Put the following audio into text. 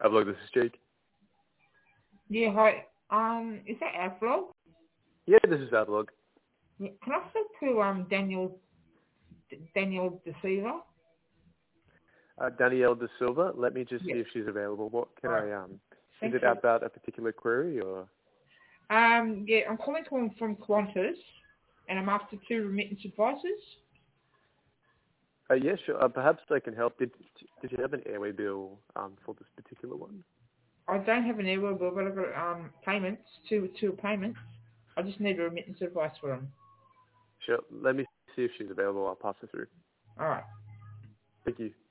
Hello, this is Jake. Yeah, hi. Is that Avalog? Yeah, this is Avalog. Yeah, can I speak to Danielle De Silva? Danielle De Silva. Let me just see Yes. if she's available. What can All right. is Thank it you. about a particular query or? Yeah, I'm calling from Qantas, and I'm after two remittance advisors. Yeah, sure. Perhaps I can help. Did you have an airway bill for this particular one? I don't have an error bill, but I've got payments, two payments. I just need a remittance advice for them. Sure. Let me see if she's available. I'll pass her through. All right. Thank you.